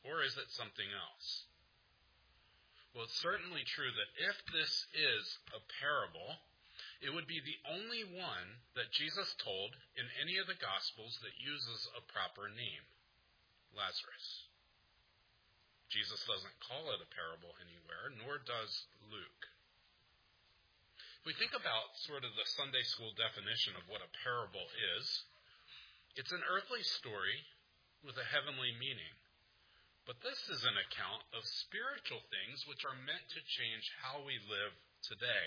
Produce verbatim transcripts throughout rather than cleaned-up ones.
Or is it something else? Well, it's certainly true that if this is a parable, it would be the only one that Jesus told in any of the Gospels that uses a proper name, Lazarus. Jesus doesn't call it a parable anywhere, nor does Luke. If we think about sort of the Sunday school definition of what a parable is, it's an earthly story with a heavenly meaning. But this is an account of spiritual things which are meant to change how we live today.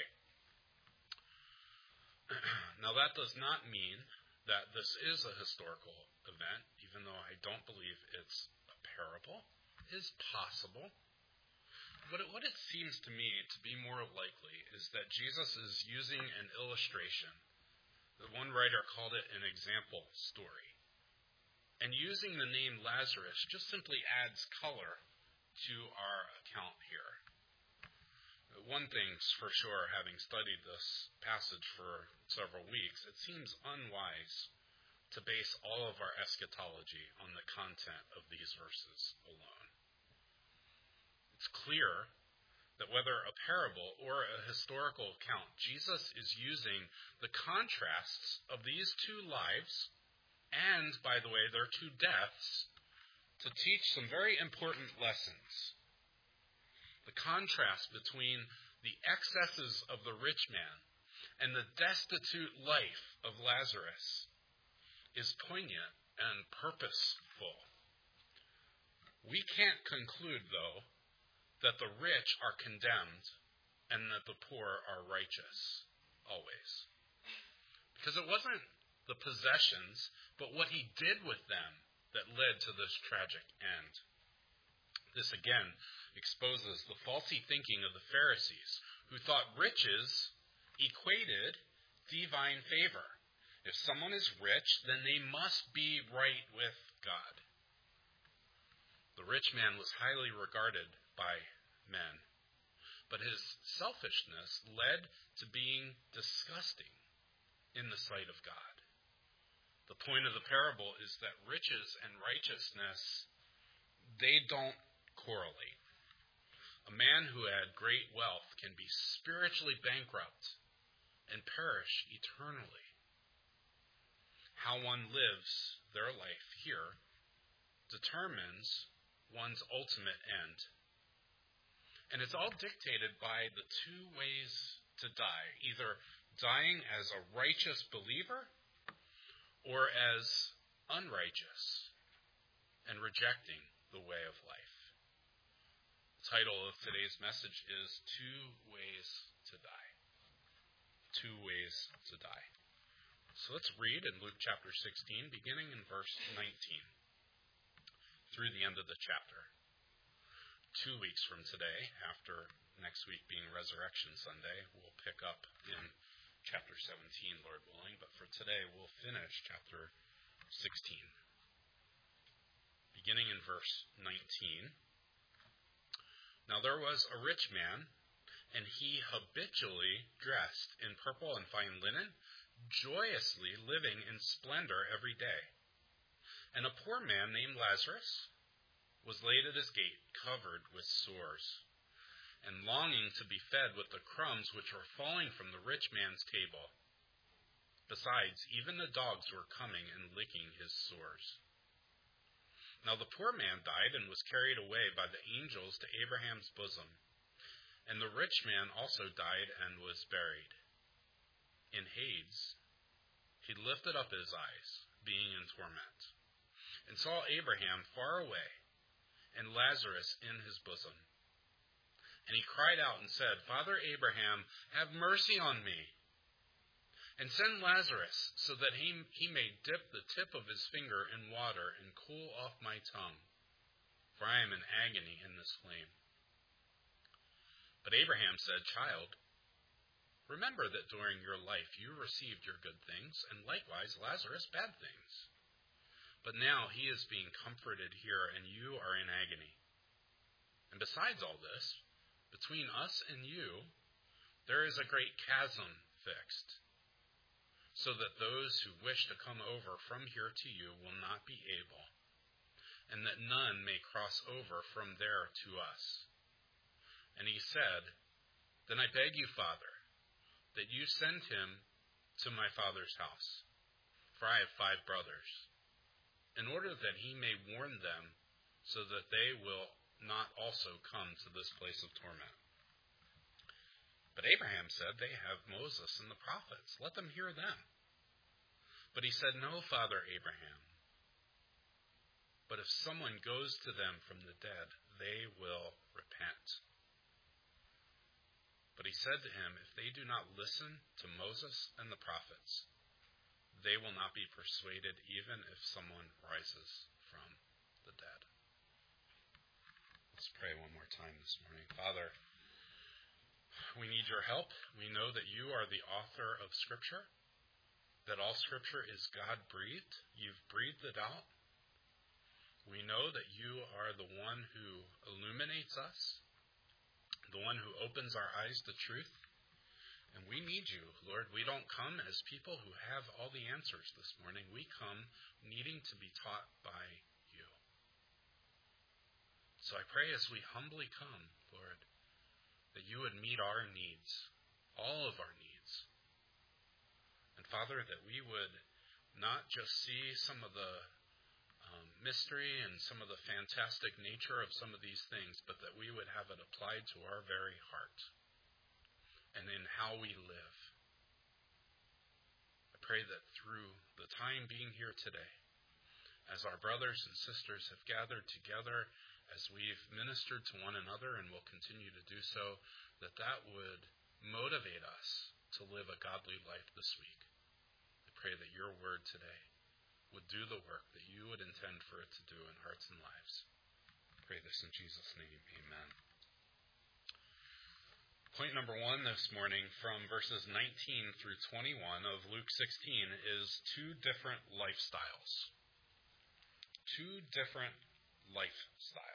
Now, that does not mean that this is a historical event, even though I don't believe it's a parable. It is possible. But it, what it seems to me to be more likely is that Jesus is using an illustration. The one writer called it an example story. And using the name Lazarus just simply adds color to our account here. One thing's for sure, having studied this passage for several weeks, it seems unwise to base all of our eschatology on the content of these verses alone. It's clear that whether a parable or a historical account, Jesus is using the contrasts of these two lives and, by the way, their two deaths to teach some very important lessons. The contrast between the excesses of the rich man and the destitute life of Lazarus is poignant and purposeful. We can't conclude, though, that the rich are condemned and that the poor are righteous, always. Because it wasn't the possessions, but what he did with them that led to this tragic end. This again exposes the faulty thinking of the Pharisees, who thought riches equated divine favor. If someone is rich, then they must be right with God. The rich man was highly regarded by men, but his selfishness led to being disgusting in the sight of God. The point of the parable is that riches and righteousness, they don't correlate. A man who had great wealth can be spiritually bankrupt and perish eternally. How one lives their life here determines one's ultimate end. And it's all dictated by the two ways to die, either dying as a righteous believer or as unrighteous and rejecting the way of life. The title of today's message is Two Ways to Die. Two Ways to Die. So let's read in Luke chapter sixteen, beginning in verse nineteen, through the end of the chapter. Two weeks from today, after next week being Resurrection Sunday, we'll pick up in chapter seventeen, Lord willing, but for today we'll finish chapter sixteen. Beginning in verse nineteen. Now there was a rich man, and he habitually dressed in purple and fine linen, joyously living in splendor every day. And a poor man named Lazarus was laid at his gate, covered with sores, and longing to be fed with the crumbs which were falling from the rich man's table. Besides, even the dogs were coming and licking his sores. Now the poor man died and was carried away by the angels to Abraham's bosom. And the rich man also died and was buried. In Hades, he lifted up his eyes, being in torment, and saw Abraham far away, and Lazarus in his bosom. And he cried out and said, Father Abraham, have mercy on me, and send Lazarus, so that he, he may dip the tip of his finger in water and cool off my tongue, for I am in agony in this flame. But Abraham said, Child, remember that during your life you received your good things, and likewise Lazarus bad things. But now he is being comforted here, and you are in agony. And besides all this, between us and you, there is a great chasm fixed, so that those who wish to come over from here to you will not be able, and that none may cross over from there to us. And he said, Then I beg you, Father, that you send him to my father's house, for I have five brothers, in order that he may warn them, so that they will not also come to this place of torment. But Abraham said, They have Moses and the prophets. Let them hear them. But he said, No, Father Abraham. But if someone goes to them from the dead, they will repent. But he said to him, If they do not listen to Moses and the prophets, they will not be persuaded, even if someone rises from the dead. Let's pray one more time this morning. Father, we need your help. We know that you are the author of Scripture, that all Scripture is God-breathed. You've breathed it out. We know that you are the one who illuminates us, the one who opens our eyes to truth. And we need you, Lord. We don't come as people who have all the answers this morning. We come needing to be taught by you. So I pray as we humbly come, Lord, that you would meet our needs, all of our needs. And Father, that we would not just see some of the um, mystery and some of the fantastic nature of some of these things, but that we would have it applied to our very heart and in how we live. I pray that through the time being here today, as our brothers and sisters have gathered together, as we've ministered to one another and will continue to do so, that that would motivate us to live a godly life this week. I pray that your word today would do the work that you would intend for it to do in hearts and lives. I pray this in Jesus' name. Amen. Point number one this morning from verses nineteen through twenty-one of Luke sixteen is two different lifestyles. Two different lifestyles.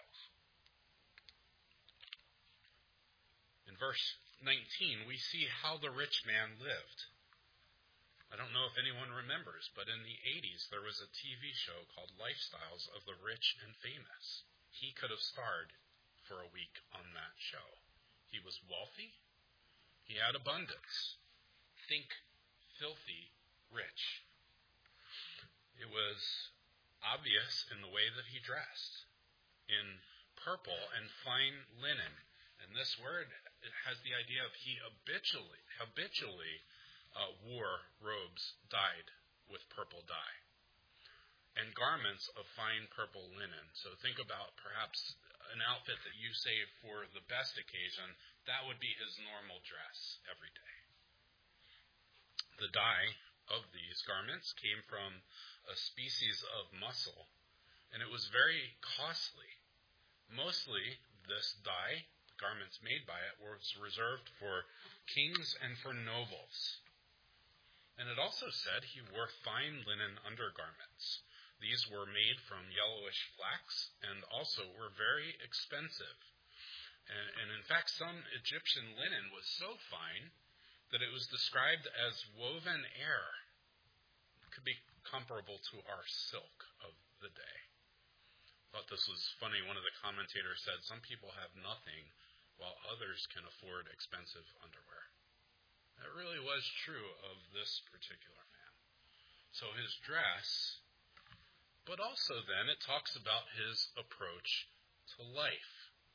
In verse nineteen, we see how the rich man lived. I don't know if anyone remembers, but in the eighties, there was a T V show called Lifestyles of the Rich and Famous. He could have starred for a week on that show. He was wealthy. He had abundance. Think filthy rich. It was obvious in the way that he dressed, in purple and fine linen. And this word has the idea of he habitually, habitually uh, wore robes dyed with purple dye and garments of fine purple linen. So think about perhaps an outfit that you save for the best occasion. That would be his normal dress every day. The dye of these garments came from a species of mussel, and it was very costly. Mostly this dye, the garments made by it, was reserved for kings and for nobles. And it also said he wore fine linen undergarments. These were made from yellowish flax and also were very expensive. And, and in fact, some Egyptian linen was so fine that it was described as woven air. It could be comparable to our silk of the day. I thought this was funny. One of the commentators said, some people have nothing while others can afford expensive underwear. That really was true of this particular man. So his dress, but also then it talks about his approach to life.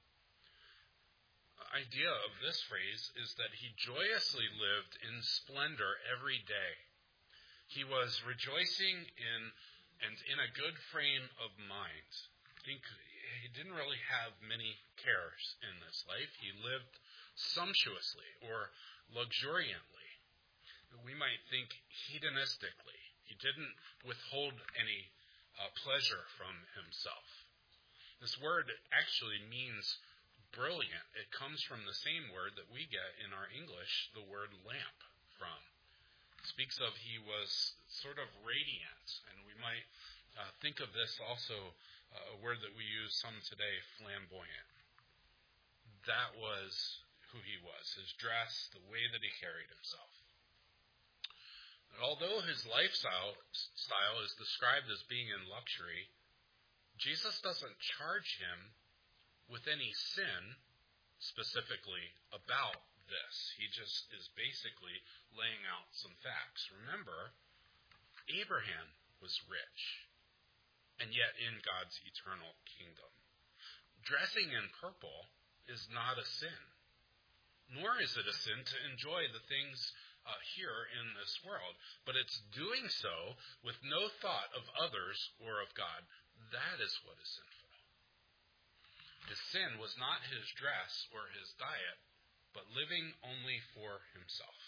The idea of this phrase is that he joyously lived in splendor every day. He was rejoicing in and in a good frame of mind. I think he didn't really have many cares in this life. He lived sumptuously or luxuriantly. We might think hedonistically. He didn't withhold any uh, pleasure from himself. This word actually means brilliant. It comes from the same word that we get in our English, the word lamp, from. It speaks of he was sort of radiant, and we might uh, think of this also, uh, a word that we use some today, flamboyant. That was who he was, his dress, the way that he carried himself. And although his lifestyle style is described as being in luxury, Jesus doesn't charge him with any sin specifically about this. He just is basically laying out some facts. Remember, Abraham was rich, and yet in God's eternal kingdom. Dressing in purple is not a sin, nor is it a sin to enjoy the things uh, here in this world, but it's doing so with no thought of others or of God. That is what is sinful. His sin was not his dress or his diet, but living only for himself.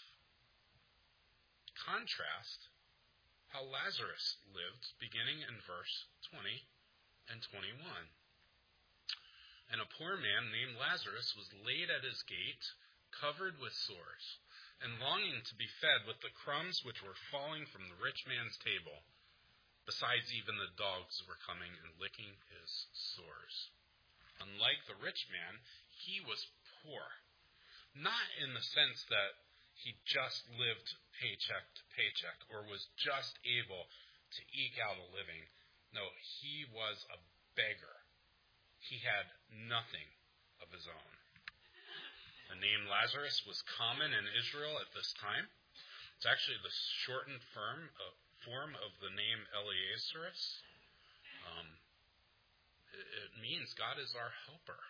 Contrast how Lazarus lived, beginning in verse twenty and twenty-one. And a poor man named Lazarus was laid at his gate, covered with sores, and longing to be fed with the crumbs which were falling from the rich man's table. Besides, even the dogs were coming and licking his sores. Unlike the rich man, he was poor. Not in the sense that he just lived paycheck to paycheck or was just able to eke out a living. No, he was a beggar. He had nothing of his own. The name Lazarus was common in Israel at this time. It's actually the shortened form of, form of the name Eleazarus. Um, it, it means God is our helper.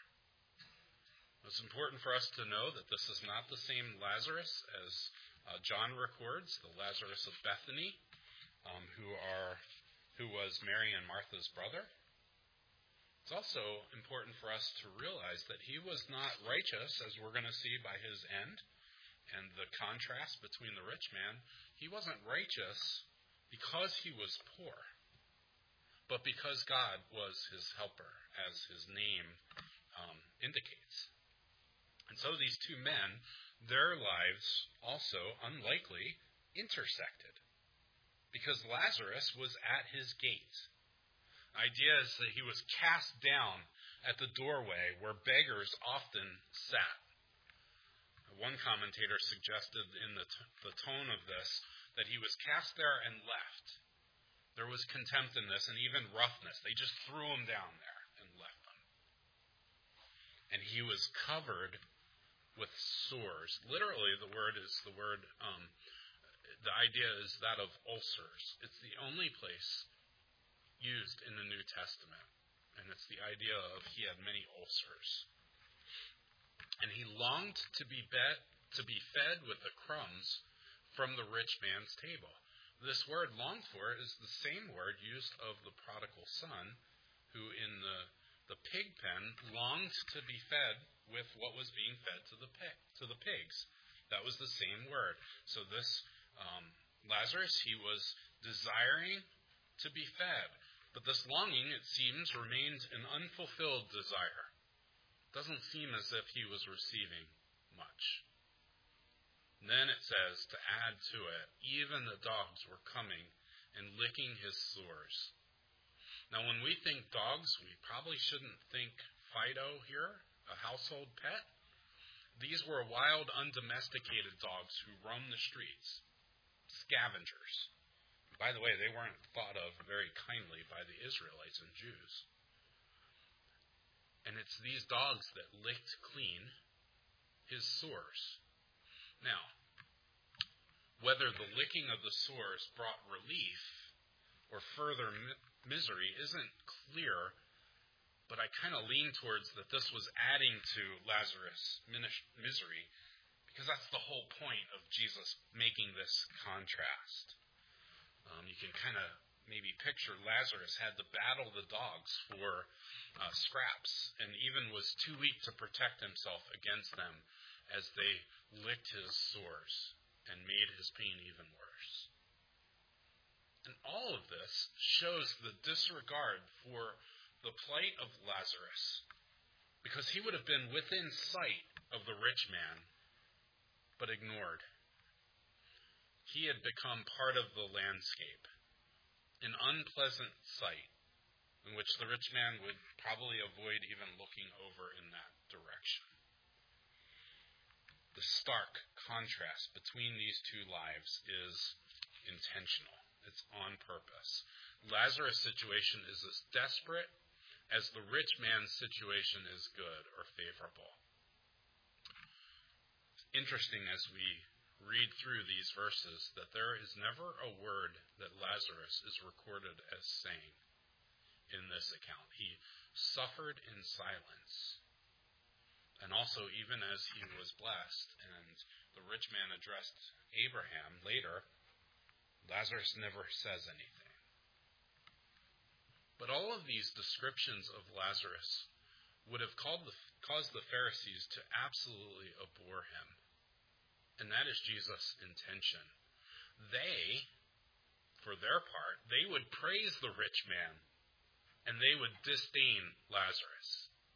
It's important for us to know that this is not the same Lazarus as uh, John records, the Lazarus of Bethany, um, who are who was Mary and Martha's brother. It's also important for us to realize that he was not righteous, as we're going to see by his end, and the contrast between the rich man. He wasn't righteous because he was poor, but because God was his helper, as his name um, indicates. And so these two men, their lives also unlikely intersected, because Lazarus was at his gate. The idea is that he was cast down at the doorway where beggars often sat. One commentator suggested in the, t- the tone of this that he was cast there and left. There was contempt in this and even roughness. They just threw him down there and left him. And he was covered with sores. Literally, the word is the word, um, the idea is that of ulcers. It's the only place used in the New Testament. And it's the idea of he had many ulcers. And he longed to be bet, to be fed with the crumbs from the rich man's table. This word longed for is the same word used of the prodigal son, who in the, the pig pen longed to be fed with what was being fed to the pig, to the pigs. That was the same word. So this um, Lazarus, he was desiring to be fed. But this longing, it seems, remained an unfulfilled desire. It doesn't seem as if he was receiving much. And then it says, to add to it, even the dogs were coming and licking his sores. Now, when we think dogs, we probably shouldn't think Fido here, a household pet. These were wild, undomesticated dogs who roamed the streets, scavengers. By the way, they weren't thought of very kindly by the Israelites and Jews. And it's these dogs that licked clean his sores. Now, whether the licking of the sores brought relief or further mi- misery isn't clear, but I kind of lean towards that this was adding to Lazarus' misery, because that's the whole point of Jesus making this contrast. Um, you can kind of maybe picture Lazarus had to battle the dogs for uh, scraps and even was too weak to protect himself against them as they licked his sores and made his pain even worse. And all of this shows the disregard for the plight of Lazarus, because he would have been within sight of the rich man, but ignored. He had become part of the landscape, an unpleasant sight in which the rich man would probably avoid even looking over in that direction. The stark contrast between these two lives is intentional. It's on purpose. Lazarus' situation is as desperate as the rich man's situation is good or favorable. Interesting as we read through these verses that there is never a word that Lazarus is recorded as saying in this account. He suffered in silence. And also, even as he was blessed and the rich man addressed Abraham later, Lazarus never says anything. But all of these descriptions of Lazarus would have called the, caused the Pharisees to absolutely abhor him. And that is Jesus' intention. They, for their part, they would praise the rich man, and they would disdain Lazarus.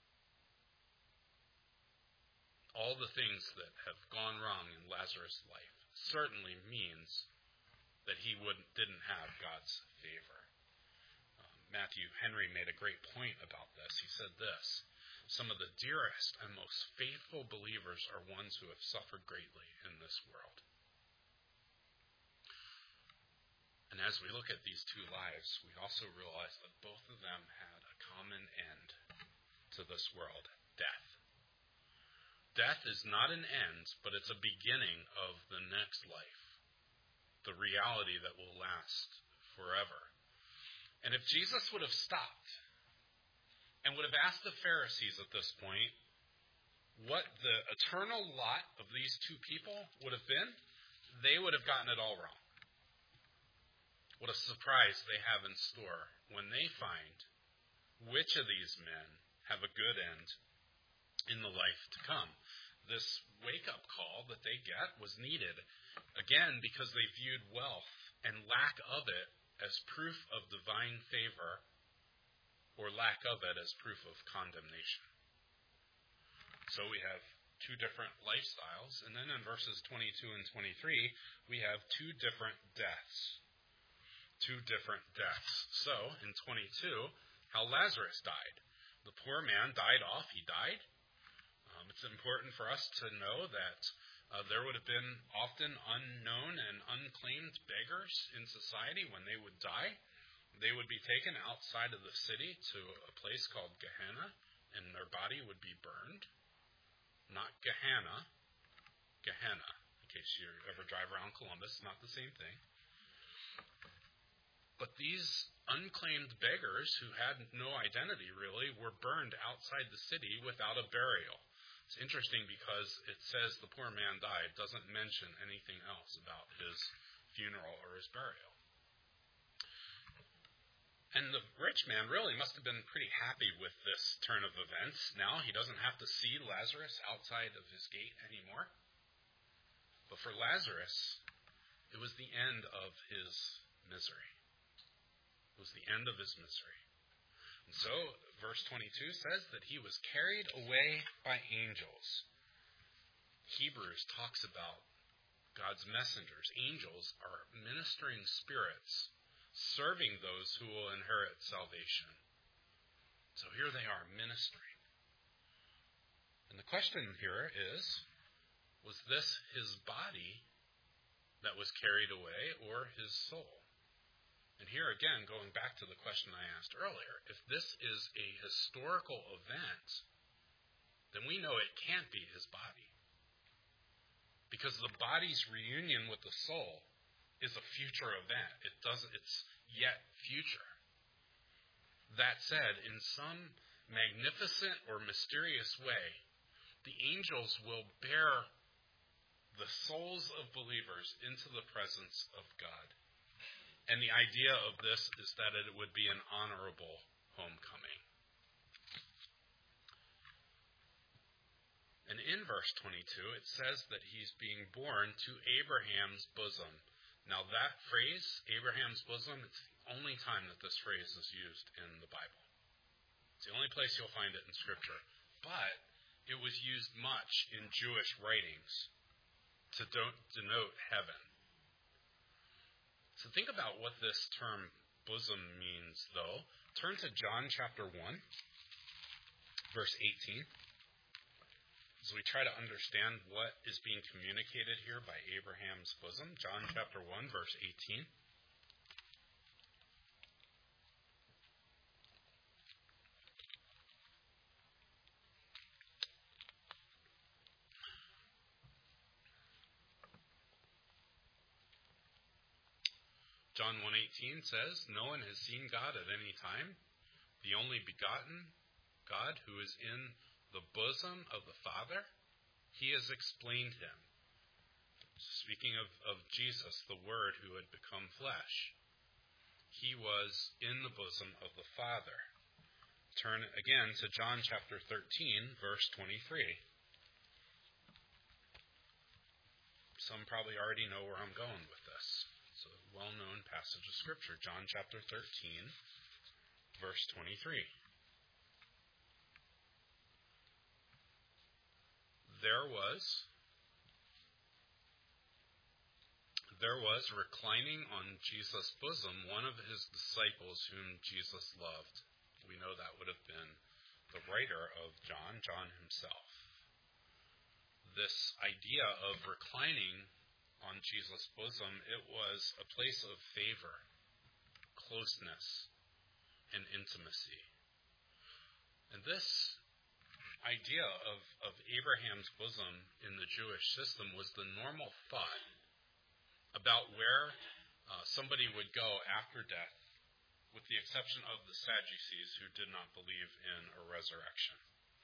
All the things that have gone wrong in Lazarus' life certainly means that he wouldn't, didn't have God's favor. Um, Matthew Henry made a great point about this. He said this: some of the dearest and most faithful believers are ones who have suffered greatly in this world. And as we look at these two lives, we also realize that both of them had a common end to this world: death. Death is not an end, but it's a beginning of the next life, the reality that will last forever. And if Jesus would have stopped and would have asked the Pharisees at this point what the eternal lot of these two people would have been, they would have gotten it all wrong. What a surprise they have in store when they find which of these men have a good end in the life to come. This wake-up call that they get was needed, again, because they viewed wealth and lack of it as proof of divine favor, or lack of it as proof of condemnation. So we have two different lifestyles, and then in verses twenty-two and twenty-three, we have two different deaths. Two different deaths. So, in twenty-two, how Lazarus died. The poor man died off, he died. Um, it's important for us to know that uh, there would have been often unknown and unclaimed beggars in society when they would die. They would be taken outside of the city to a place called Gehenna, and their body would be burned. Not Gehenna, Gehenna. In case you ever drive around Columbus, not the same thing. But these unclaimed beggars who had no identity, really, were burned outside the city without a burial. It's interesting because it says the poor man died. It doesn't mention anything else about his funeral or his burial. And the rich man really must have been pretty happy with this turn of events. Now he doesn't have to see Lazarus outside of his gate anymore. But for Lazarus, it was the end of his misery. It was the end of his misery. And so, verse twenty-two says that he was carried away by angels. Hebrews talks about God's messengers. Angels are ministering spirits, serving those who will inherit salvation. So here they are, ministering. And the question here is, was this his body that was carried away, or his soul? And here again, going back to the question I asked earlier, if this is a historical event, then we know it can't be his body. Because the body's reunion with the soul is a future event. It doesn't, it's yet future. That said, in some magnificent or mysterious way, the angels will bear the souls of believers into the presence of God. And the idea of this is that it would be an honorable homecoming. And in verse twenty-two, it says that he's being born to Abraham's bosom. Now that phrase, Abraham's bosom, it's the only time that this phrase is used in the Bible. It's the only place you'll find it in Scripture. But it was used much in Jewish writings to denote heaven. So think about what this term bosom means, though. Turn to John chapter one, verse eighteen. As we try to understand what is being communicated here by Abraham's bosom. John chapter one, verse eighteen. John one eighteen says, no one has seen God at any time. The only begotten God who is in the bosom of the Father, he has explained him. Speaking of, of Jesus, the Word who had become flesh, he was in the bosom of the Father. Turn again to John chapter thirteen, verse twenty-three. Some probably already know where I'm going with this. It's a well-known passage of Scripture. John chapter thirteen, verse twenty-three. There was, there was reclining on Jesus' bosom one of his disciples whom Jesus loved. We know that would have been the writer of John, John himself. This idea of reclining on Jesus' bosom, it was a place of favor, closeness, and intimacy. And this idea of, of Abraham's bosom in the Jewish system was the normal thought about where uh, somebody would go after death, with the exception of the Sadducees who did not believe in a resurrection.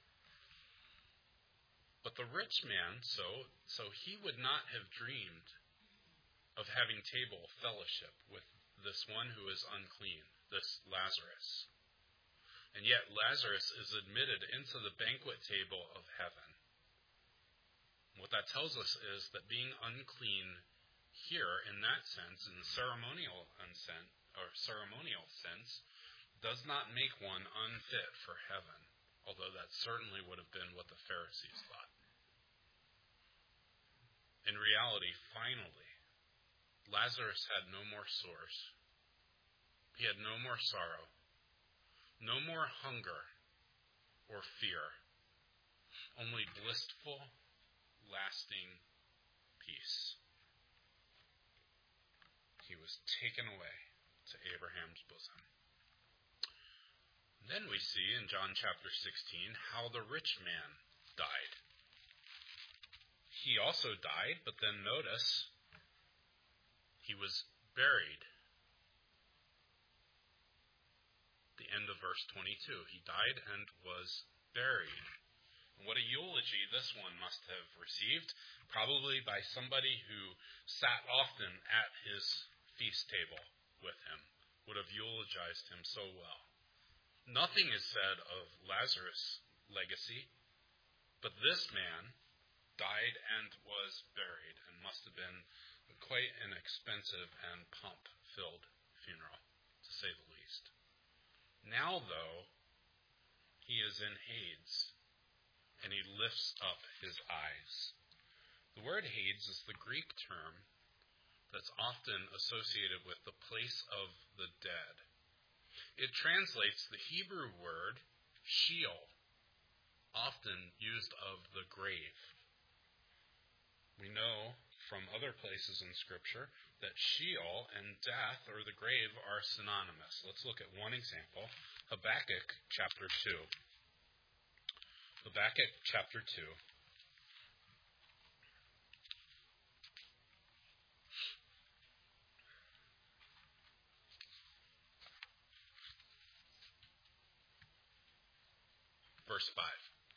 But the rich man, so, so he would not have dreamed of having table fellowship with this one who is unclean, this Lazarus. And yet Lazarus is admitted into the banquet table of heaven. What that tells us is that being unclean here, in that sense, in the ceremonial unsent, or ceremonial sense, does not make one unfit for heaven, although that certainly would have been what the Pharisees thought. In reality, finally, Lazarus had no more sores. He had no more sorrow, no more hunger or fear, only blissful, lasting peace. He was taken away to Abraham's bosom. Then we see in John chapter sixteen how the rich man died. He also died, but then notice he was buried. The end of verse twenty-two. He died and was buried. What a eulogy this one must have received, probably by somebody who sat often at his feast table with him, would have eulogized him so well. Nothing is said of Lazarus' legacy, but this man died and was buried, and must have been quite an expensive and pomp-filled funeral, to say the least. Now, though, he is in Hades, and he lifts up his eyes. The word Hades is the Greek term that's often associated with the place of the dead. It translates the Hebrew word Sheol, often used of the grave. We know from other places in Scripture that Sheol and death, or the grave, are synonymous. Let's look at one example. Habakkuk chapter two. Habakkuk chapter two. Verse five.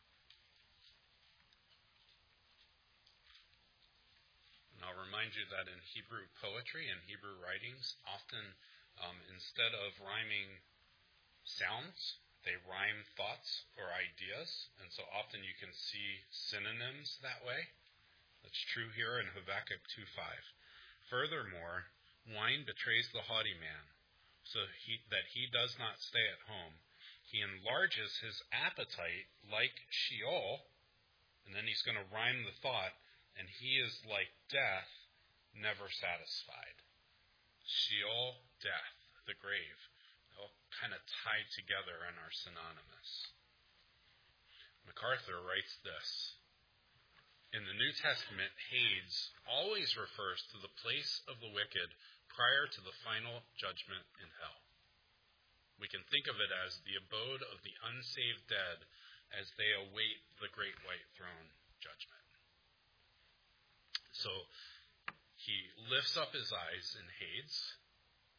And I'll remind you that in Hebrew poetry and Hebrew writings, often um, instead of rhyming sounds, they rhyme thoughts or ideas. And so often you can see synonyms that way. That's true here in Habakkuk two five. Furthermore, wine betrays the haughty man, so he, that he does not stay at home. He enlarges his appetite like Sheol, and then he's going to rhyme the thought, and he is like death, never satisfied. Sheol, death, the grave, all kind of tied together and are synonymous. MacArthur writes this: in the New Testament, Hades always refers to the place of the wicked prior to the final judgment in hell. We can think of it as the abode of the unsaved dead as they await the great white throne judgment. So he lifts up his eyes in Hades,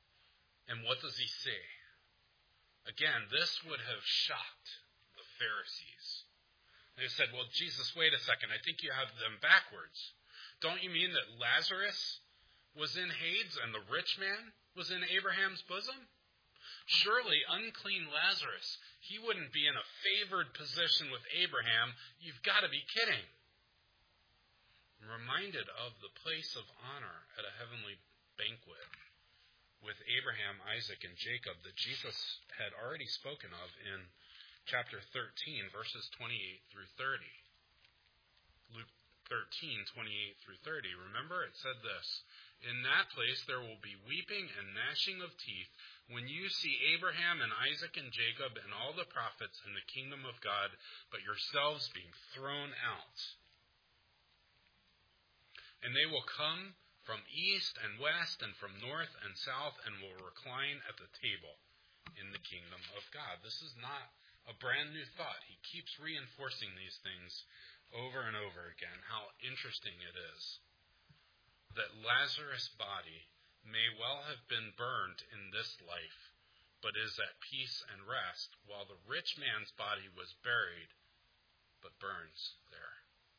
And what does he say? Again, this would have shocked the Pharisees. They said, well, Jesus, wait a second. I think you have them backwards. Don't you mean that Lazarus was in Hades and the rich man was in Abraham's bosom? Surely unclean Lazarus, he wouldn't be in a favored position with Abraham. You've got to be kidding. I'm reminded of the place of honor at a heavenly banquet with Abraham, Isaac, and Jacob that Jesus had already spoken of in chapter thirteen, verses twenty-eight through thirty. Luke thirteen, twenty-eight through thirty. Remember, it said this, in that place there will be weeping and gnashing of teeth when you see Abraham and Isaac and Jacob and all the prophets in the kingdom of God, but yourselves being thrown out. And they will come from east and west and from north and south and will recline at the table in the kingdom of God. This is not a brand new thought. He keeps reinforcing these things over and over again. How interesting it is that Lazarus' body may well have been burned in this life, but is at peace and rest, while the rich man's body was buried, but burns there.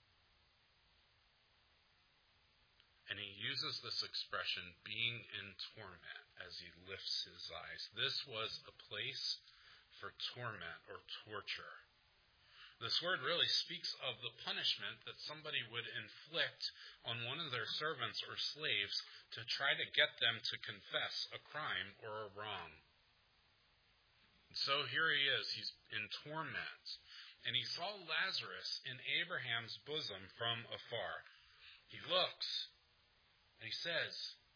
And he uses this expression, being in torment, as he lifts his eyes. This was a place for torment or torture. This word really speaks of the punishment that somebody would inflict on one of their servants or slaves to try to get them to confess a crime or a wrong. So here he is, he's in torment. And he saw Lazarus in Abraham's bosom from afar. He looks, and he says,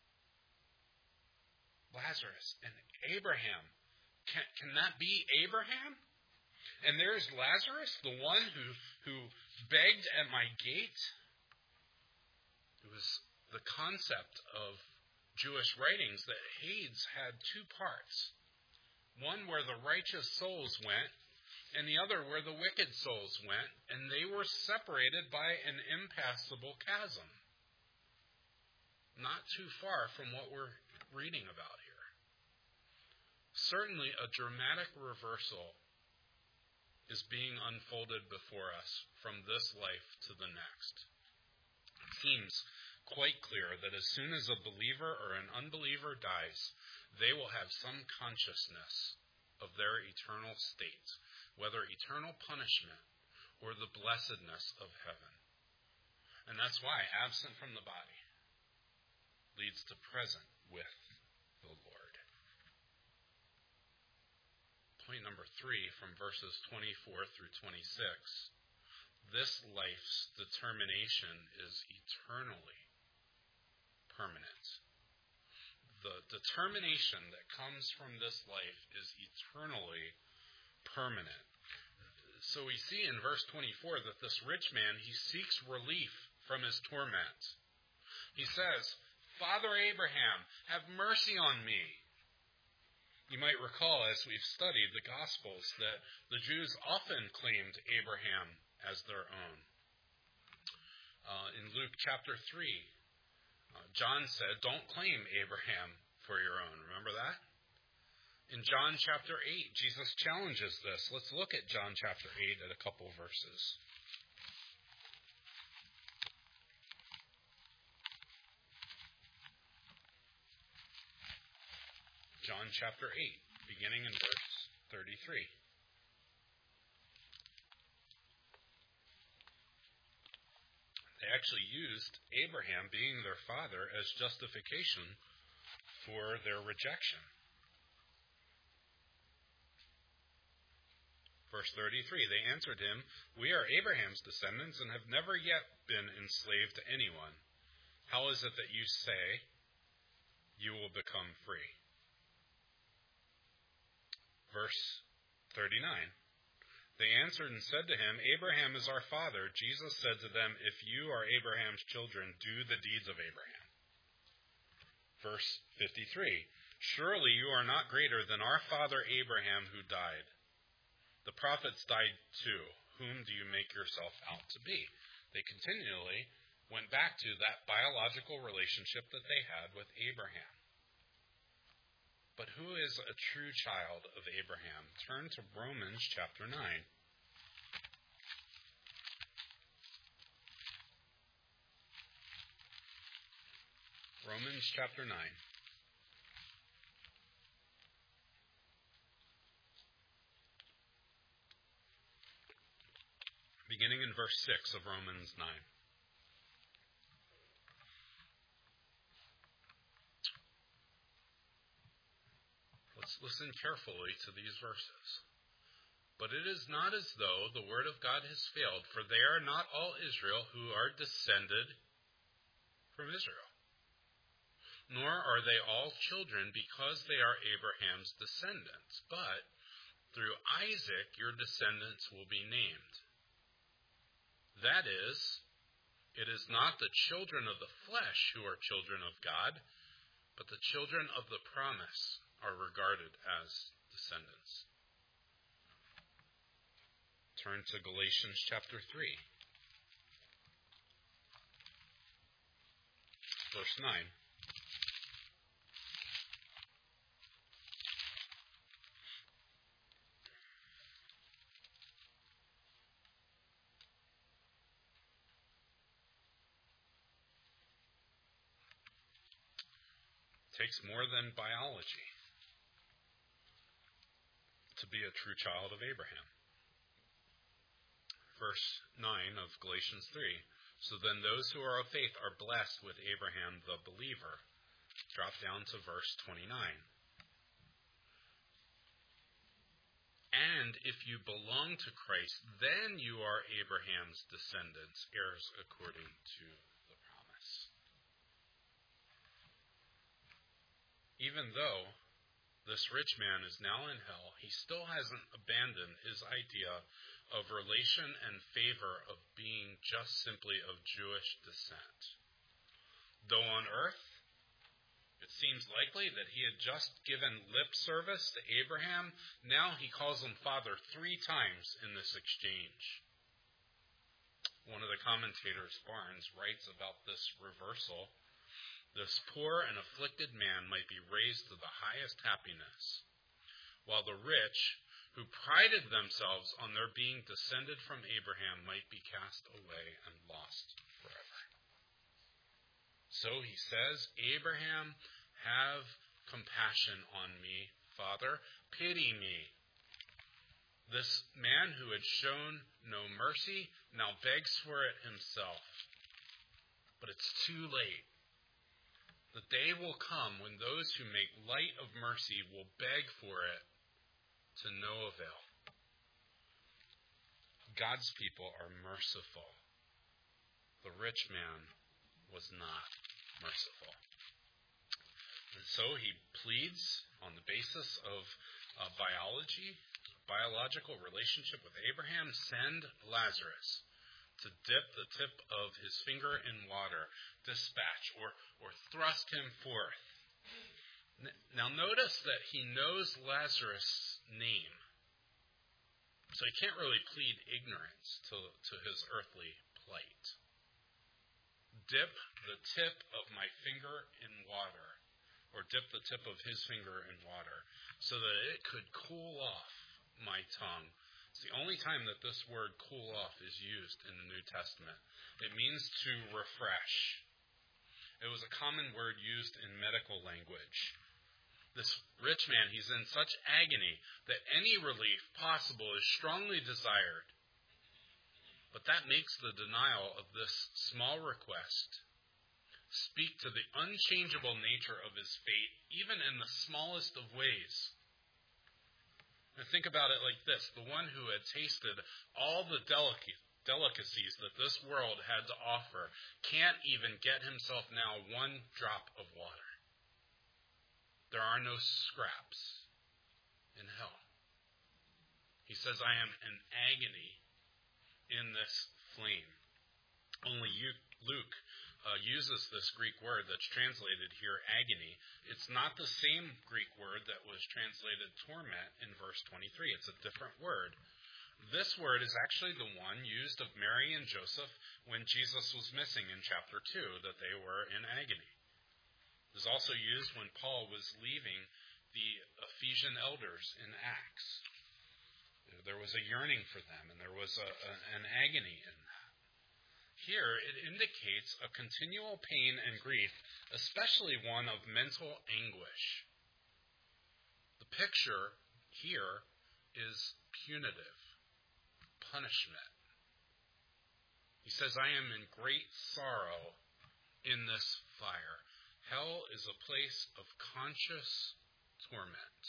Lazarus and Abraham, can, can that be Abraham? And there's Lazarus, the one who, who begged at my gate. It was the concept of Jewish writings that Hades had two parts. One where the righteous souls went, and the other where the wicked souls went, and they were separated by an impassable chasm. Not too far from what we're reading about here. Certainly a dramatic reversal is being unfolded before us from this life to the next. It seems quite clear that as soon as a believer or an unbeliever dies, they will have some consciousness of their eternal state, whether eternal punishment or the blessedness of heaven. And that's why absent from the body leads to present with the Lord. Point number three from verses twenty-four through twenty-six. This life's determination is eternally permanent. The determination that comes from this life is eternally permanent. So we see in verse twenty-four that this rich man, he seeks relief from his torment. He says, Father Abraham, have mercy on me. You might recall, as we've studied the Gospels, that the Jews often claimed Abraham as their own. Uh, in Luke chapter three, uh, John said, don't claim Abraham for your own. Remember that? In John chapter eight, Jesus challenges this. Let's look at John chapter eight at a couple verses. John chapter eight, beginning in verse thirty-three. They actually used Abraham being their father as justification for their rejection. Verse thirty-three, they answered him, we are Abraham's descendants and have never yet been enslaved to anyone. How is it that you say you will become free? Verse thirty-nine, they answered and said to him, Abraham is our father. Jesus said to them, if you are Abraham's children, do the deeds of Abraham. Verse fifty-three, surely you are not greater than our father Abraham who died. The prophets died too. Whom do you make yourself out to be? They continually went back to that biological relationship that they had with Abraham. But who is a true child of Abraham? Turn to Romans chapter nine. Romans chapter nine. Beginning in verse six of Romans nine. Let's listen carefully to these verses. But it is not as though the word of God has failed, for they are not all Israel who are descended from Israel. Nor are they all children because they are Abraham's descendants. But through Isaac your descendants will be named. That is, it is not the children of the flesh who are children of God, but the children of the promise are regarded as descendants. Turn to Galatians chapter three, verse nine. It takes more than biology to be a true child of Abraham. Verse nine of Galatians three. So then those who are of faith are blessed with Abraham the believer. Drop down to verse twenty-nine. And if you belong to Christ, then you are Abraham's descendants, heirs according to the promise. Even though this rich man is now in hell, he still hasn't abandoned his idea of relation and favor of being just simply of Jewish descent. Though on earth, it seems likely that he had just given lip service to Abraham, now he calls him father three times in this exchange. One of the commentators, Barnes, writes about this reversal. This poor and afflicted man might be raised to the highest happiness, while the rich, who prided themselves on their being descended from Abraham, might be cast away and lost forever. So he says, Abraham, have compassion on me, Father, pity me. This man who had shown no mercy now begs for it himself. But it's too late. The day will come when those who make light of mercy will beg for it to no avail. God's people are merciful. The rich man was not merciful. And so he pleads on the basis of uh, biology, biological relationship with Abraham, send Lazarus to dip the tip of his finger in water, dispatch, or, or thrust him forth. Now notice that he knows Lazarus' name. So he can't really plead ignorance to, to his earthly plight. Dip the tip of my finger in water, or dip the tip of his finger in water, so that it could cool off my tongue. It's the only time that this word cool off is used in the New Testament. It means to refresh. It was a common word used in medical language. This rich man, he's in such agony that any relief possible is strongly desired. But that makes the denial of this small request speak to the unchangeable nature of his fate, even in the smallest of ways. And think about it like this. The one who had tasted all the delic- delicacies that this world had to offer can't even get himself now one drop of water. There are no scraps in hell. He says, I am in agony in this flame. Only Luke uh, uses this Greek word that's translated here, agony. It's not the same Greek word that was translated torment in verse twenty-three. It's a different word. This word is actually the one used of Mary and Joseph when Jesus was missing in chapter two, that they were in agony. It was also used when Paul was leaving the Ephesian elders in Acts. There was a yearning for them, and there was a, a, an agony in that. Here, it indicates a continual pain and grief, especially one of mental anguish. The picture here is punitive, punishment. He says, I am in great sorrow in this fire. Hell is a place of conscious torment.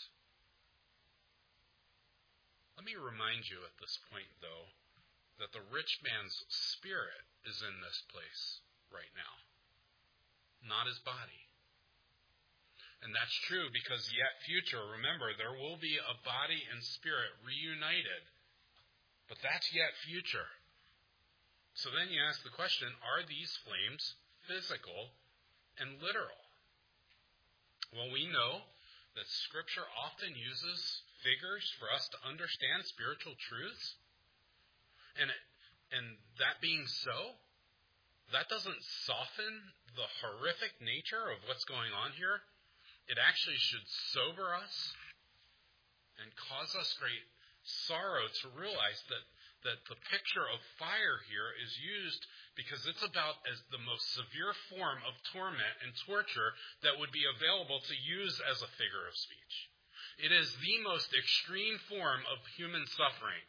Let me remind you at this point, though, that the rich man's spirit is in this place right now, not his body. And that's true because yet future, remember, there will be a body and spirit reunited. But that's yet future. So then you ask the question, are these flames physical and literal? Well, we know that Scripture often uses figures for us to understand spiritual truths. And, and that being so, that doesn't soften the horrific nature of what's going on here. It actually should sober us and cause us great sorrow to realize that, that the picture of fire here is used because it's about as the most severe form of torment and torture that would be available to use as a figure of speech. It is the most extreme form of human suffering.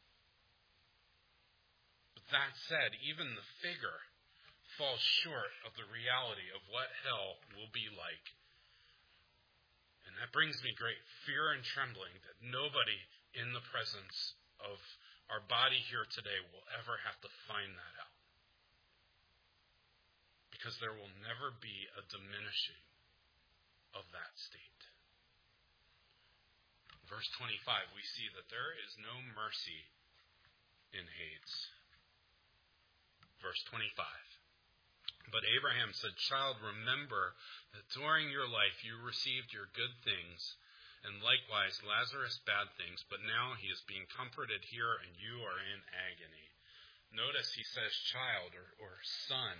But that said, even the figure falls short of the reality of what hell will be like. And that brings me great fear and trembling that nobody in the presence of our body here today will ever have to find that out. Because there will never be a diminishing of that state. Verse twenty-five, we see that there is no mercy in Hades. Verse twenty-five. But Abraham said, Child, remember that during your life you received your good things, and likewise Lazarus bad things, but now he is being comforted here and you are in agony. Notice he says child or, or son.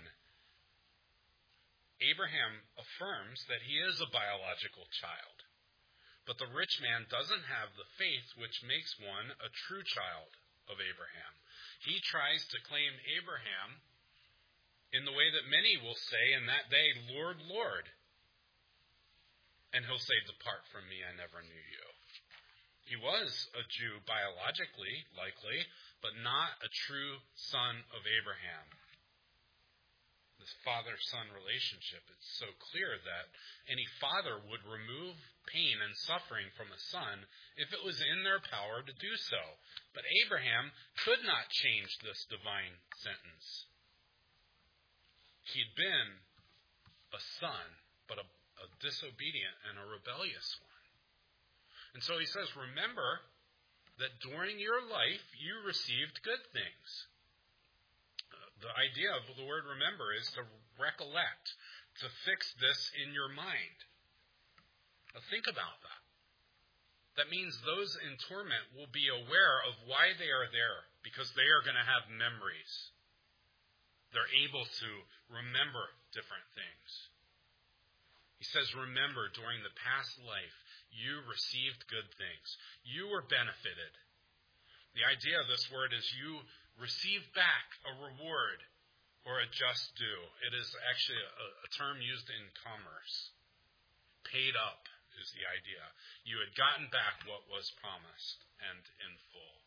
Abraham affirms that he is a biological child. But the rich man doesn't have the faith which makes one a true child of Abraham. He tries to claim Abraham in the way that many will say in that day, Lord, Lord. And he'll say, Depart from me, I never knew you. He was a Jew biologically, likely, but not a true son of Abraham. This father-son relationship, it's so clear that any father would remove pain and suffering from a son if it was in their power to do so. But Abraham could not change this divine sentence. He'd been a son, but a, a disobedient and a rebellious one. And so he says, remember that during your life you received good things. The idea of the word remember is to recollect, to fix this in your mind. Now think about that. That means those in torment will be aware of why they are there, because they are going to have memories. They're able to remember different things. He says, remember, during the past life, you received good things. You were benefited. The idea of this word is you receive back a reward or a just due. It is actually a, a term used in commerce. Paid up is the idea. You had gotten back what was promised and in full.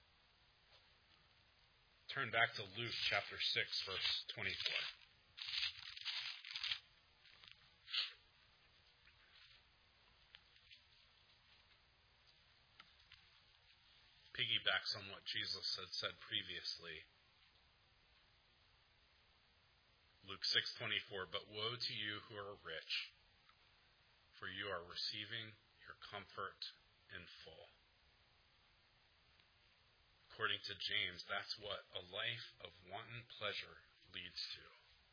Turn back to Luke chapter six, verse twenty-four. Piggybacks on what Jesus had said previously. Luke six twenty-four, but woe to you who are rich, for you are receiving your comfort in full. According to James, that's what a life of wanton pleasure leads to.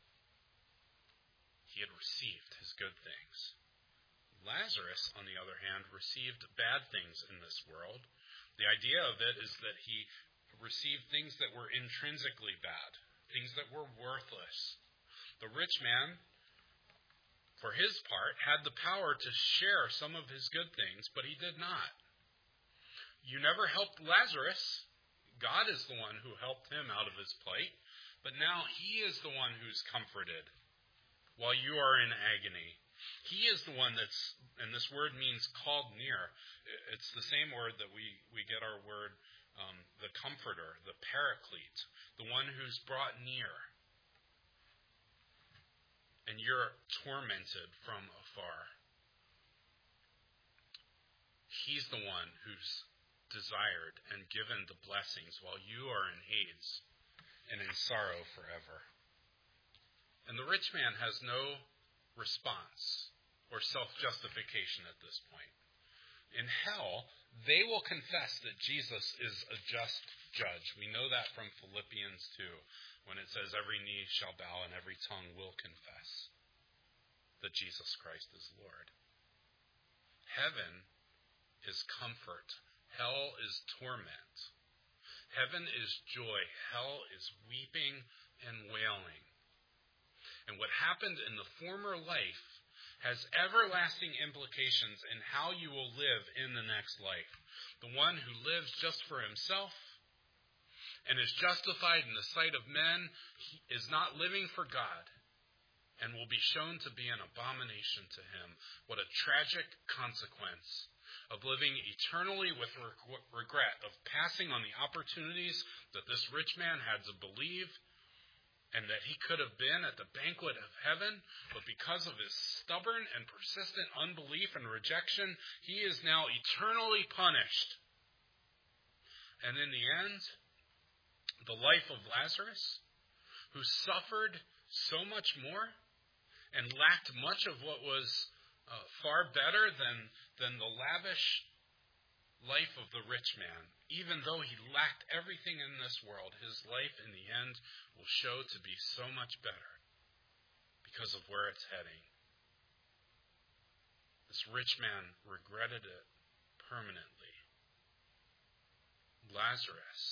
He had received his good things. Lazarus, on the other hand, received bad things in this world. The idea of it is that he received things that were intrinsically bad, things that were worthless. The rich man for his part, had the power to share some of his good things, but he did not. You never helped Lazarus. God is the one who helped him out of his plight, but now he is the one who's comforted while you are in agony. He is the one that's, and this word means called near. It's the same word that we, we get our word, um, the comforter, the paraclete, the one who's brought near. And you're tormented from afar. He's the one who's desired and given the blessings while you are in Hades and in sorrow forever. And the rich man has no response or self-justification at this point. In hell, they will confess that Jesus is a just judge. We know that from Philippians two, when it says every knee shall bow and every tongue will confess that Jesus Christ is Lord. Heaven is comfort. Hell is torment. Heaven is joy. Hell is weeping and wailing. And what happened in the former life has everlasting implications in how you will live in the next life. The one who lives just for himself and is justified in the sight of men is not living for God and will be shown to be an abomination to him. What a tragic consequence of living eternally with regret, of passing on the opportunities that this rich man had to believe and that he could have been at the banquet of heaven, but because of his stubborn and persistent unbelief and rejection, he is now eternally punished. And in the end, the life of Lazarus, who suffered so much more and lacked much of what was uh, far better than, than the lavish life of the rich man. Even though he lacked everything in this world, his life in the end will show to be so much better because of where it's heading. This rich man regretted it permanently. Lazarus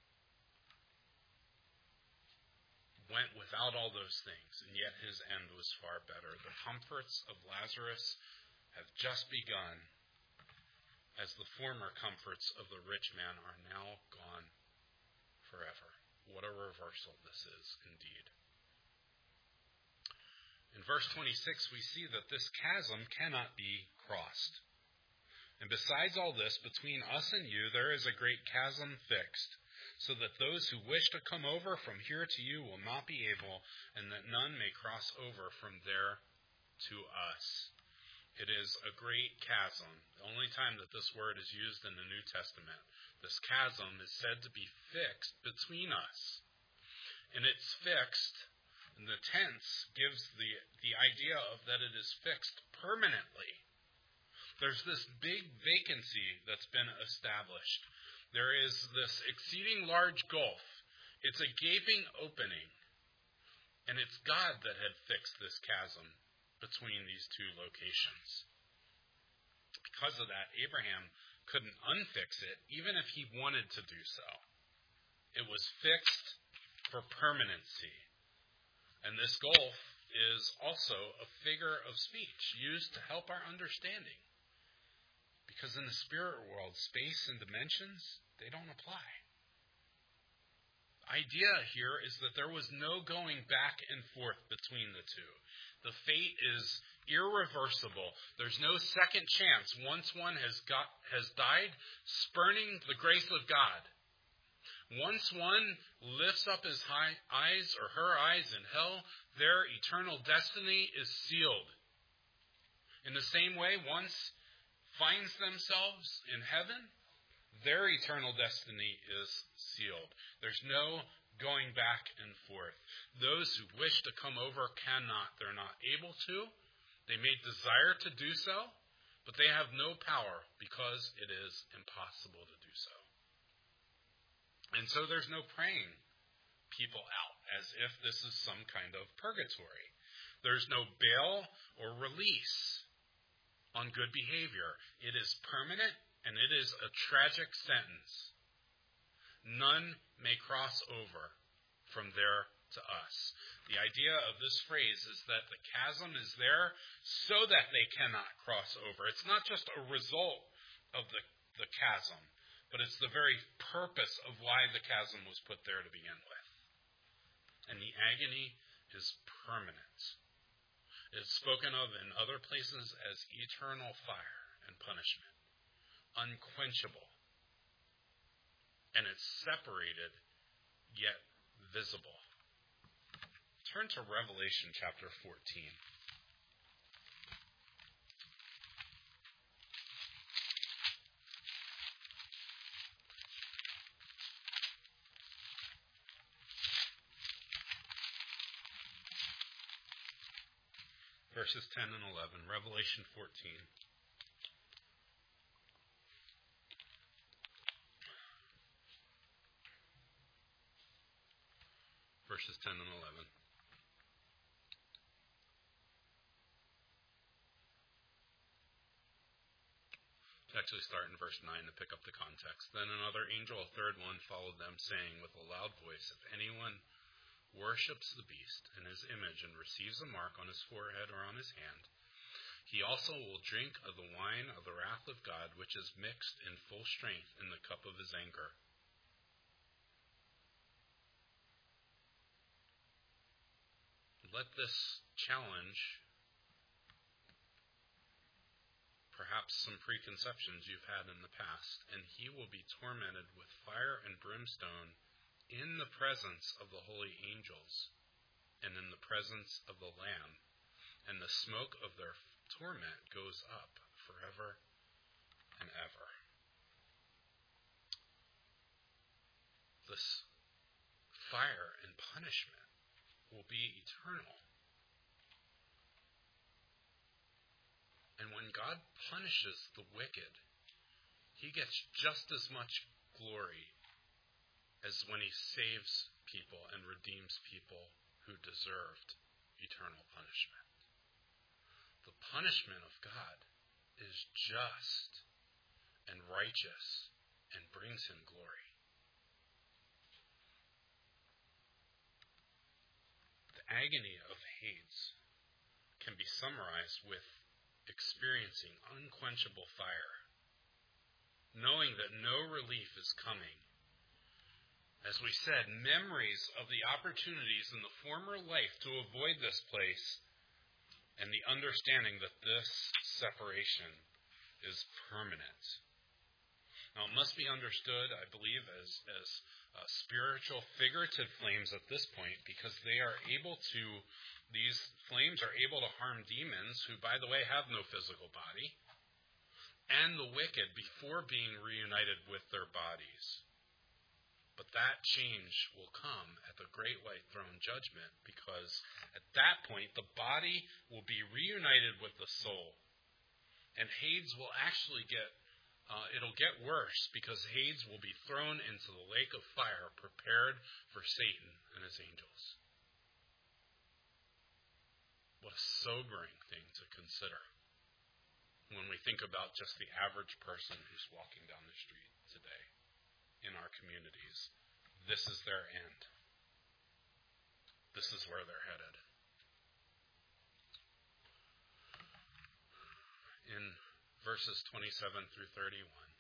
went without all those things, and yet his end was far better. The comforts of Lazarus have just begun, as the former comforts of the rich man are now gone forever. What a reversal this is, indeed. In verse twenty-six, we see that this chasm cannot be crossed. And besides all this, between us and you, there is a great chasm fixed, so that those who wish to come over from here to you will not be able, and that none may cross over from there to us. It is a great chasm. The only time that this word is used in the New Testament, this chasm is said to be fixed between us. And it's fixed, and the tense gives the, the idea of that it is fixed permanently. There's this big vacancy that's been established. There is this exceeding large gulf. It's a gaping opening. And it's God that had fixed this chasm between these two locations. Because of that, Abraham couldn't unfix it, even if he wanted to do so. It was fixed for permanency. And this gulf is also a figure of speech used to help our understanding. Because in the spirit world, space and dimensions, they don't apply. The idea here is that there was no going back and forth between the two. The fate is irreversible. There's no second chance once one has got has died, spurning the grace of God. Once one lifts up his high eyes or her eyes in hell, their eternal destiny is sealed. In the same way, once finds themselves in heaven, their eternal destiny is sealed. There's no going back and forth. Those who wish to come over cannot. They're not able to. They may desire to do so, but they have no power because it is impossible to do so. And so there's no praying people out as if this is some kind of purgatory. There's no bail or release on good behavior. It is permanent, and it is a tragic sentence. None may cross over from there to us. The idea of this phrase is that the chasm is there so that they cannot cross over. It's not just a result of the, the chasm, but it's the very purpose of why the chasm was put there to begin with. And the agony is permanent. It's spoken of in other places as eternal fire and punishment, unquenchable. And it's separated, yet visible. Turn to Revelation chapter fourteen. Verses ten and eleven, Revelation fourteen. Verses ten and eleven. To actually start in verse nine to pick up the context. Then another angel, a third one, followed them, saying with a loud voice, if anyone worships the beast and his image and receives a mark on his forehead or on his hand, he also will drink of the wine of the wrath of God, which is mixed in full strength in the cup of his anger. Let this challenge perhaps some preconceptions you've had in the past, and he will be tormented with fire and brimstone in the presence of the holy angels and in the presence of the Lamb, and the smoke of their torment goes up forever and ever. This fire and punishment will be eternal. And when God punishes the wicked, he gets just as much glory as when he saves people and redeems people who deserved eternal punishment. The punishment of God is just and righteous and brings him glory. The agony of Hades can be summarized with experiencing unquenchable fire, knowing that no relief is coming. As we said, memories of the opportunities in the former life to avoid this place, and the understanding that this separation is permanent. Now, it must be understood, I believe, as, as uh, spiritual figurative flames at this point, because they are able to These flames are able to harm demons who, by the way, have no physical body, and the wicked before being reunited with their bodies. But that change will come at the great white throne judgment, because at that point the body will be reunited with the soul. And Hades will actually get, uh, it'll get worse, because Hades will be thrown into the lake of fire prepared for Satan and his angels. What a sobering thing to consider when we think about just the average person who's walking down the street today in our communities. This is their end. This is where they're headed. In verses twenty-seven through thirty-one,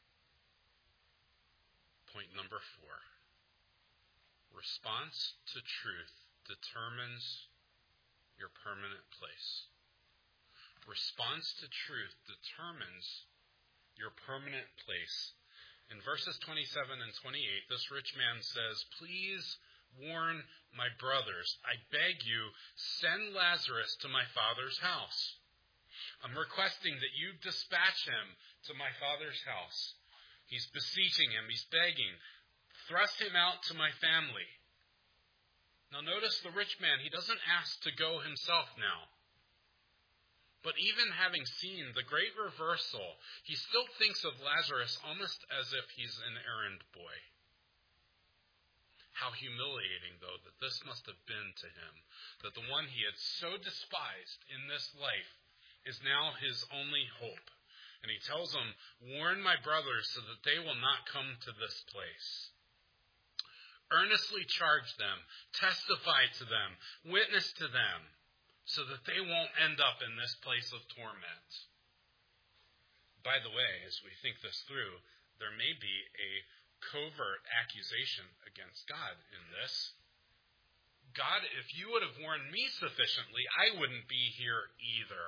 point number four, response to truth determines your permanent place. Response to truth determines your permanent place. In verses twenty-seven and twenty-eight, this rich man says, please warn my brothers. I beg you, send Lazarus to my father's house. I'm requesting that you dispatch him to my father's house. He's beseeching him. He's begging. Thrust him out to my family. Now notice the rich man, he doesn't ask to go himself now. But even having seen the great reversal, he still thinks of Lazarus almost as if he's an errand boy. How humiliating, though, that this must have been to him, that the one he had so despised in this life is now his only hope. And he tells them, warn my brothers so that they will not come to this place. Earnestly charge them, testify to them, witness to them, so that they won't end up in this place of torment. By the way, as we think this through, there may be a covert accusation against God in this. God, if you would have warned me sufficiently, I wouldn't be here either.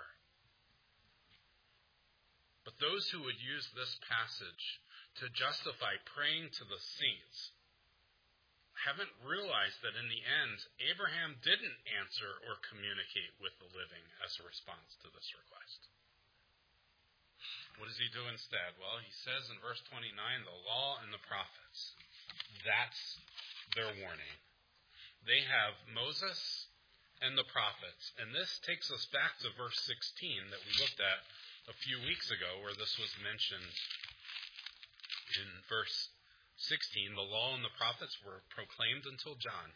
But those who would use this passage to justify praying to the saints haven't realized that in the end, Abraham didn't answer or communicate with the living as a response to this request. What does he do instead? Well, he says in verse twenty-nine, the law and the prophets. That's their warning. They have Moses and the prophets. And this takes us back to verse sixteen that we looked at a few weeks ago, where this was mentioned in verse sixteen. The law and the prophets were proclaimed until John.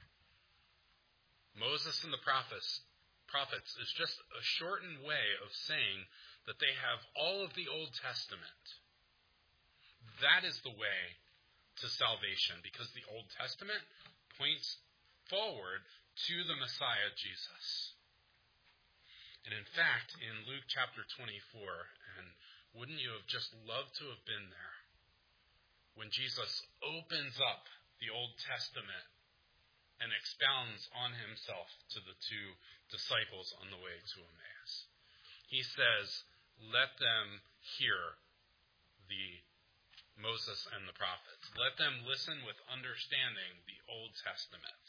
Moses and the prophets, prophets is just a shortened way of saying that they have all of the Old Testament. That is the way to salvation, because the Old Testament points forward to the Messiah, Jesus. And in fact, in Luke chapter twenty-four, and wouldn't you have just loved to have been there, when Jesus opens up the Old Testament and expounds on himself to the two disciples on the way to Emmaus. He says, let them hear the Moses and the prophets. Let them listen with understanding the Old Testament.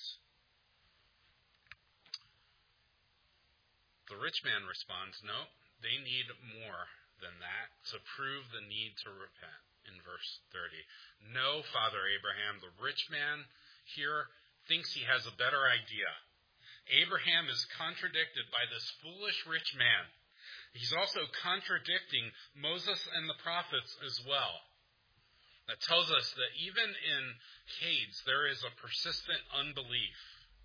The rich man responds, no, they need more than that to prove the need to repent. In verse thirty. No, Father Abraham, the rich man here thinks he has a better idea. Abraham is contradicted by this foolish rich man. He's also contradicting Moses and the prophets as well. That tells us that even in Hades, there is a persistent unbelief.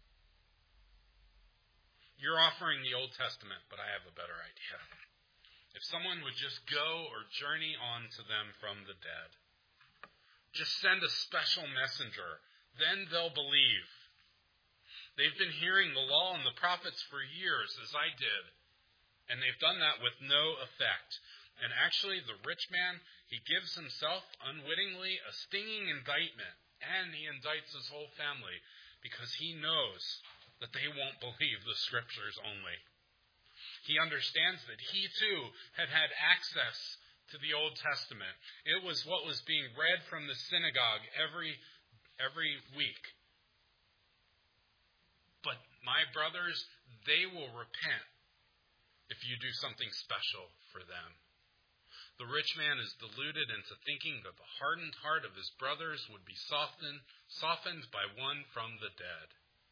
You're offering the Old Testament, but I have a better idea. If someone would just go or journey on to them from the dead, just send a special messenger, then they'll believe. They've been hearing the law and the prophets for years, as I did, and they've done that with no effect. And actually, the rich man, he gives himself unwittingly a stinging indictment, and he indicts his whole family, because he knows that they won't believe the Scriptures only. He understands that he too had had access to the Old Testament. It was what was being read from the synagogue every, every week. But my brothers, they will repent if you do something special for them. The rich man is deluded into thinking that the hardened heart of his brothers would be softened, softened by one from the dead.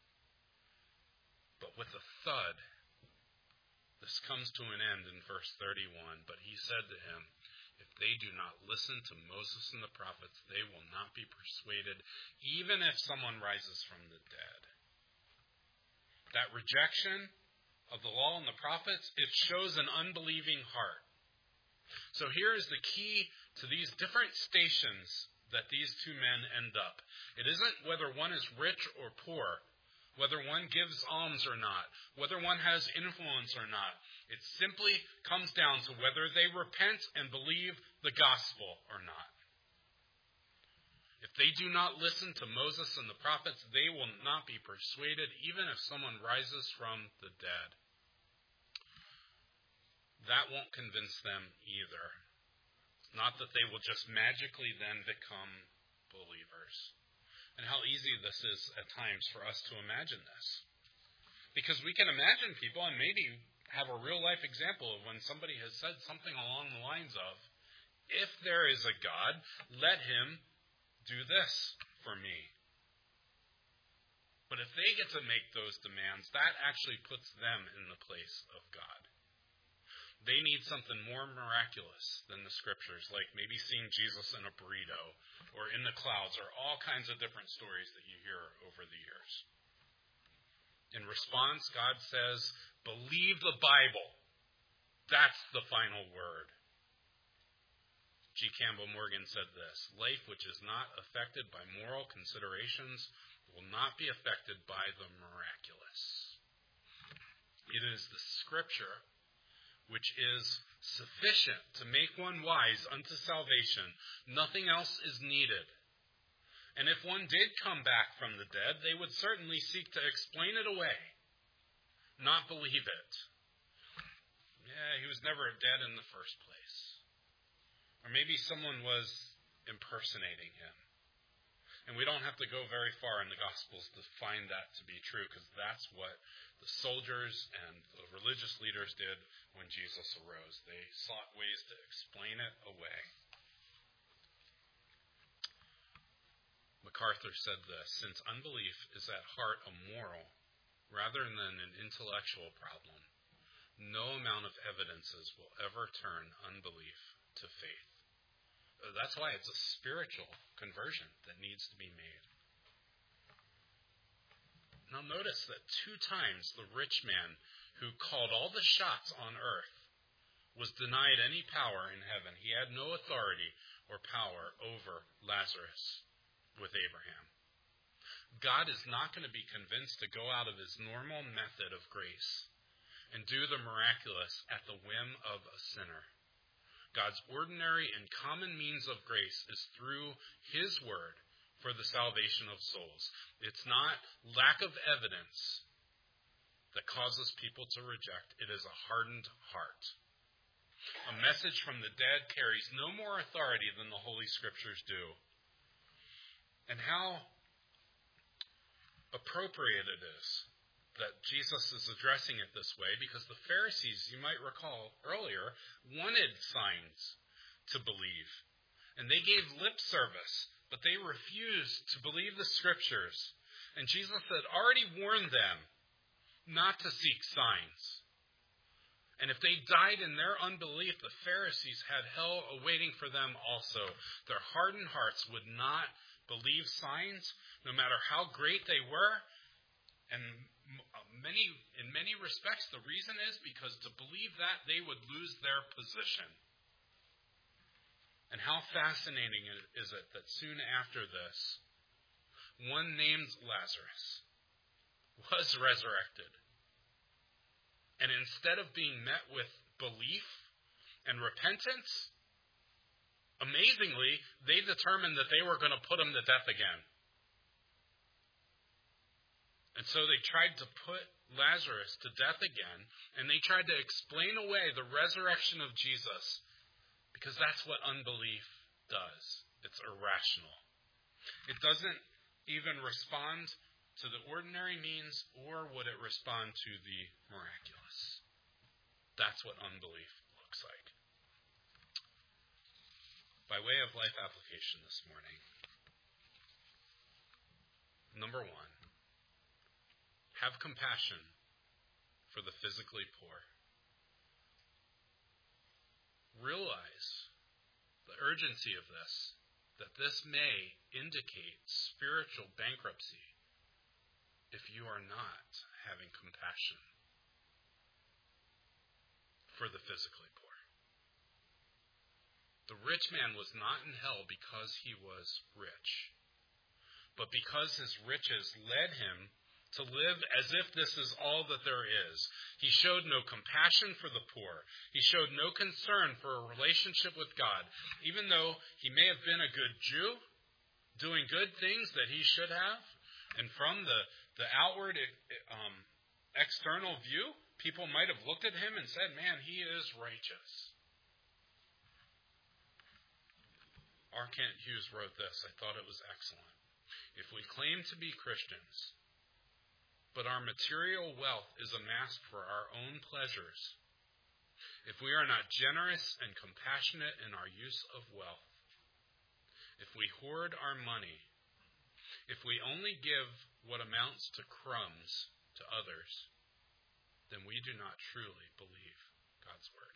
But with a thud, this comes to an end in verse thirty-one. But he said to him, if they do not listen to Moses and the prophets, they will not be persuaded, even if someone rises from the dead. That rejection of the law and the prophets, it shows an unbelieving heart. So here is the key to these different stations that these two men end up. It isn't whether one is rich or poor, whether one gives alms or not, whether one has influence or not. It simply comes down to whether they repent and believe the gospel or not. If they do not listen to Moses and the prophets, they will not be persuaded, even if someone rises from the dead. That won't convince them either. Not that they will just magically then become believers. And how easy this is at times for us to imagine this. Because we can imagine people and maybe have a real life example of when somebody has said something along the lines of, if there is a God, let him do this for me. But if they get to make those demands, that actually puts them in the place of God. They need something more miraculous than the Scriptures, like maybe seeing Jesus in a burrito or in the clouds, or all kinds of different stories that you hear over the years. In response, God says, believe the Bible. That's the final word. G. Campbell Morgan said this: life which is not affected by moral considerations will not be affected by the miraculous. It is the Scripture which is sufficient to make one wise unto salvation. Nothing else is needed. And if one did come back from the dead, they would certainly seek to explain it away, not believe it. Yeah, he was never dead in the first place. Or maybe someone was impersonating him. And we don't have to go very far in the Gospels to find that to be true, because that's what the soldiers and the religious leaders did when Jesus arose. They sought ways to explain it away. MacArthur said this: since unbelief is at heart a moral rather than an intellectual problem, no amount of evidences will ever turn unbelief to faith. That's why it's a spiritual conversion that needs to be made. Now notice that two times the rich man who called all the shots on earth was denied any power in heaven. He had no authority or power over Lazarus with Abraham. God is not going to be convinced to go out of his normal method of grace and do the miraculous at the whim of a sinner. God's ordinary and common means of grace is through his word for the salvation of souls. It's not lack of evidence that causes people to reject. It is a hardened heart. A message from the dead carries no more authority than the Holy Scriptures do. And how appropriate it is that Jesus is addressing it this way, because the Pharisees, you might recall earlier, wanted signs to believe. And they gave lip service, but they refused to believe the Scriptures. And Jesus had already warned them not to seek signs. And if they died in their unbelief, the Pharisees had hell awaiting for them also. Their hardened hearts would not believe signs, no matter how great they were. And many, in many respects, the reason is because to believe that, they would lose their position. And how fascinating is it that soon after this, one named Lazarus was resurrected. And instead of being met with belief and repentance, amazingly, they determined that they were going to put him to death again. And so they tried to put Lazarus to death again, and they tried to explain away the resurrection of Jesus, because that's what unbelief does. It's irrational. It doesn't even respond to the ordinary means, or would it respond to the miraculous? That's what unbelief looks like. By way of life application this morning, number one, have compassion for the physically poor. Realize the urgency of this, that this may indicate spiritual bankruptcy if you are not having compassion for the physically poor. The rich man was not in hell because he was rich, but because his riches led him to live as if this is all that there is. He showed no compassion for the poor. He showed no concern for a relationship with God, even though he may have been a good Jew, doing good things that he should have. And from the, the outward um, external view, people might have looked at him and said, man, he is righteous. R. Kent Hughes wrote this. I thought it was excellent. If we claim to be Christians, but our material wealth is amassed for our own pleasures, if we are not generous and compassionate in our use of wealth, if we hoard our money, if we only give what amounts to crumbs to others, then we do not truly believe God's word.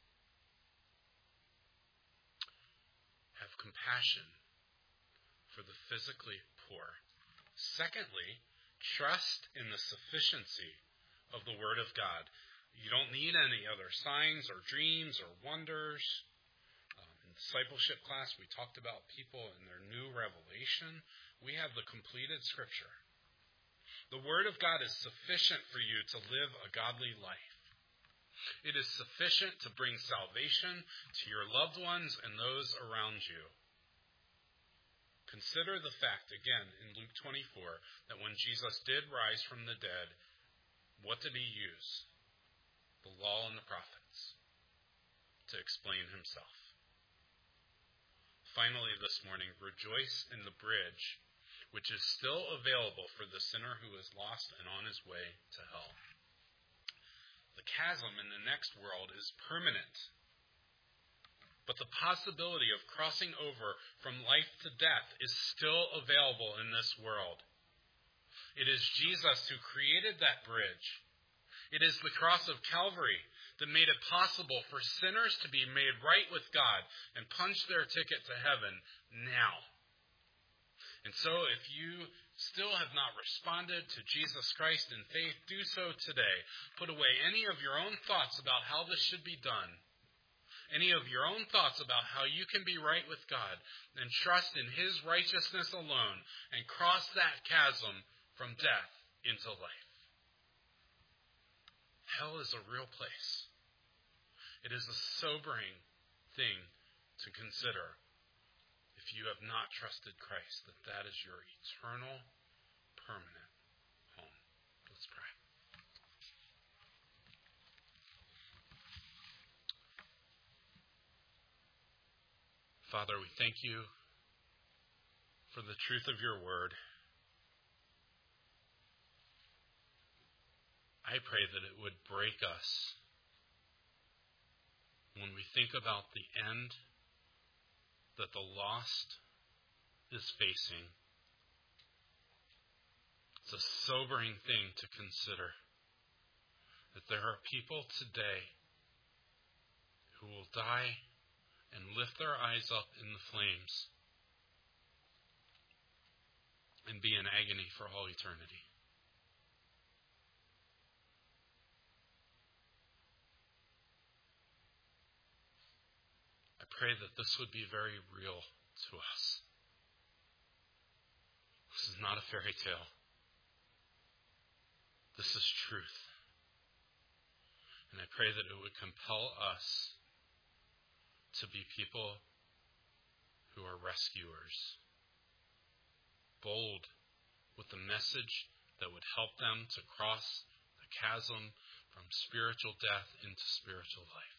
Have compassion for the physically poor. Secondly, trust in the sufficiency of the Word of God. You don't need any other signs or dreams or wonders. Um, in discipleship class, we talked about people and their new revelation. We have the completed Scripture. The Word of God is sufficient for you to live a godly life. It is sufficient to bring salvation to your loved ones and those around you. Consider the fact, again, in Luke twenty-four, that when Jesus did rise from the dead, what did he use? The law and the prophets to explain himself. Finally, this morning, rejoice in the bridge which is still available for the sinner who is lost and on his way to hell. The chasm in the next world is permanent, but the possibility of crossing over from life to death is still available in this world. It is Jesus who created that bridge. It is the cross of Calvary that made it possible for sinners to be made right with God and punch their ticket to heaven now. And so if you still have not responded to Jesus Christ in faith, do so today. Put away any of your own thoughts about how this should be done, any of your own thoughts about how you can be right with God, and trust in his righteousness alone and cross that chasm from death into life. Hell is a real place. It is a sobering thing to consider. If you have not trusted Christ, that that is your eternal, permanent home. Let's pray. Father, we thank you for the truth of your word. I pray that it would break us when we think about the end that the lost is facing. It's a sobering thing to consider that there are people today who will die and lift their eyes up in the flames and be in agony for all eternity. I pray that this would be very real to us. This is not a fairy tale. This is truth. And I pray that it would compel us to be people who are rescuers, bold with the message that would help them to cross the chasm from spiritual death into spiritual life.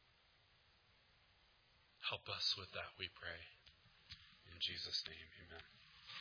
Help us with that, we pray. In Jesus' name, amen.